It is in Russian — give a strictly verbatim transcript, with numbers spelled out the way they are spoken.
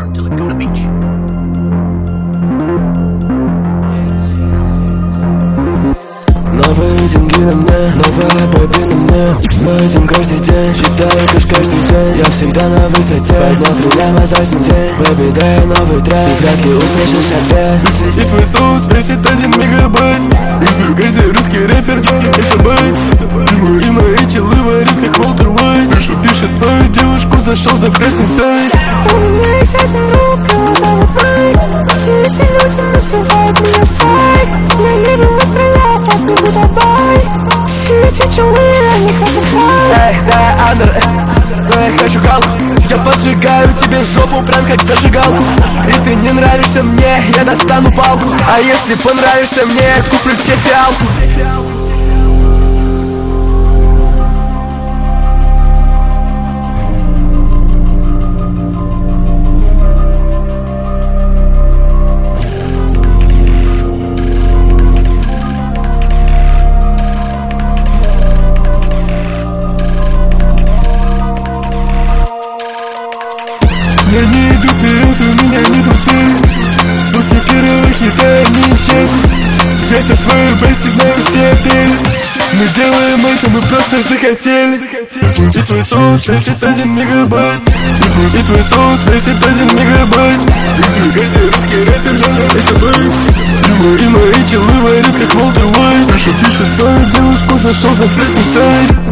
turn to Laguna Beach. Новые деньги на мне, новая бэби на мне. Мы идем каждый день, считаю лишь каждый день. Я всегда на высоте, подмотрю небо за один день. Бэби, дай новый трек, ты вряд ли услышишь ответ. И твой соус весит один мегабайт. Каждый русский рэпер это байт. И мои челы варят как Уолтер Уайт. Пишет твою девушку, зашел закрытый сайт. У меня есть один друг, его зовут Майк. Все эти люди называют меня сайк. Я еду настроя, опасный бутербай. Все эти чулы, они хотят хайп. Эй, да, андер, но я хочу галку. Я поджигаю тебе жопу, прям как зажигалку. И ты не нравишься мне, я достану палку. А если понравишься мне, я куплю тебе фиалку. Я не иду вперед, у меня нету цели. После первого хита я не исчезну. Я со своей бейси знаю все отели. Мы делаем это, мы просто захотели. И твой соус весит один мегабайт. И твой соус весит один мегабайт. Каждый русский рэпер это байт. И мои челы варят как Уолтер Уайт. Пишет твою девушку, зашел закрытый сайт.